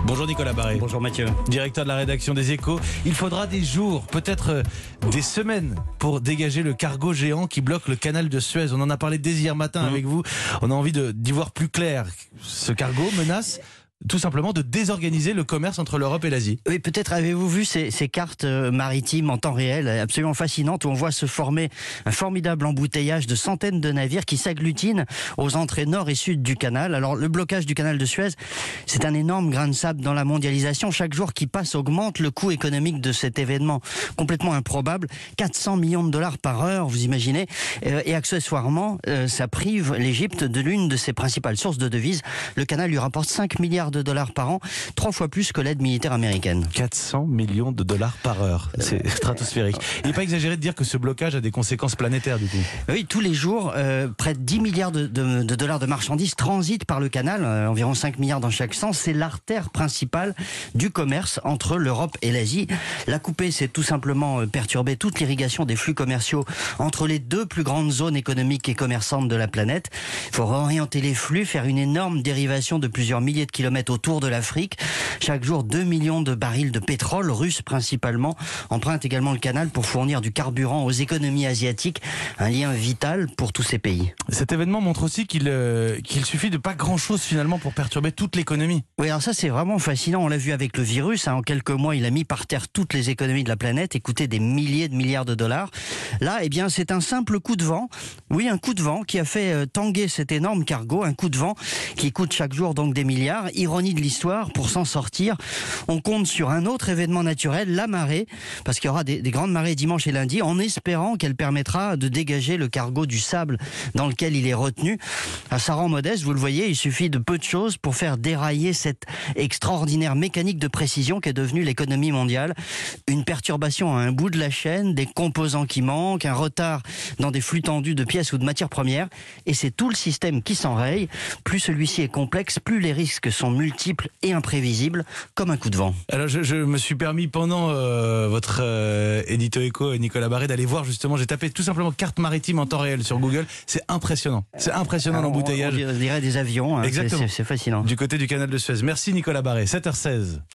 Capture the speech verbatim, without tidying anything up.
Bonjour Nicolas Barré. Bonjour Mathieu. Directeur de la rédaction des Échos. Il faudra des jours, peut-être euh, des semaines pour dégager le cargo géant qui bloque le canal de Suez. On en a parlé dès hier matin mmh. avec vous. On a envie de, d'y voir plus clair. Ce cargo menace tout simplement de désorganiser le commerce entre l'Europe et l'Asie. Oui, peut-être avez-vous vu ces, ces cartes maritimes en temps réel, absolument fascinantes, où on voit se former un formidable embouteillage de centaines de navires qui s'agglutinent aux entrées nord et sud du canal. Alors, le blocage du canal de Suez, c'est un énorme grain de sable dans la mondialisation. Chaque jour qui passe augmente le coût économique de cet événement complètement improbable. quatre cents millions de dollars par heure, vous imaginez. Et accessoirement, ça prive l'Égypte de l'une de ses principales sources de devises. Le canal lui rapporte cinq milliards de dollars par an, trois fois plus que l'aide militaire américaine. quatre cents millions de dollars par heure, c'est stratosphérique. Il n'est pas exagéré de dire que ce blocage a des conséquences planétaires du coup. Oui, tous les jours, euh, près de dix milliards de, de, de dollars de marchandises transitent par le canal, euh, environ cinq milliards dans chaque sens. C'est l'artère principale du commerce entre l'Europe et l'Asie. La couper, c'est tout simplement perturber toute l'irrigation des flux commerciaux entre les deux plus grandes zones économiques et commerçantes de la planète. Il faut réorienter les flux, faire une énorme dérivation de plusieurs milliers de kilomètres autour de l'Afrique. Chaque jour, deux millions de barils de pétrole, russe principalement, empruntent également le canal pour fournir du carburant aux économies asiatiques, un lien vital pour tous ces pays. Cet événement montre aussi qu'il euh, qu'il suffit de pas grand-chose finalement pour perturber toute l'économie. Oui, alors ça c'est vraiment fascinant, on l'a vu avec le virus, hein. En quelques mois il a mis par terre toutes les économies de la planète et coûté des milliers de milliards de dollars. Là, eh bien c'est un simple coup de vent, oui un coup de vent qui a fait euh, tanguer cet énorme cargo, un coup de vent qui coûte chaque jour donc des milliards. Ironie de l'histoire, pour s'en sortir, on compte sur un autre événement naturel, la marée, parce qu'il y aura des, des grandes marées dimanche et lundi, en espérant qu'elle permettra de dégager le cargo du sable dans lequel il est retenu. Ça rend modeste, vous le voyez, il suffit de peu de choses pour faire dérailler cette extraordinaire mécanique de précision qu'est devenue l'économie mondiale. Une perturbation à un bout de la chaîne, des composants qui manquent, un retard dans des flux tendus de pièces ou de matières premières, et c'est tout le système qui s'enraye. Plus celui-ci est complexe, plus les risques sont multiples et imprévisibles, comme un coup de vent. Alors je, je me suis permis pendant euh, votre euh, édito éco, Nicolas Barré, d'aller voir justement, j'ai tapé tout simplement carte maritime en temps réel sur Google, c'est impressionnant, c'est impressionnant l'embouteillage. On dirait des avions, hein. Exactement. C'est, c'est fascinant. Du côté du canal de Suez. Merci Nicolas Barré, sept heures seize.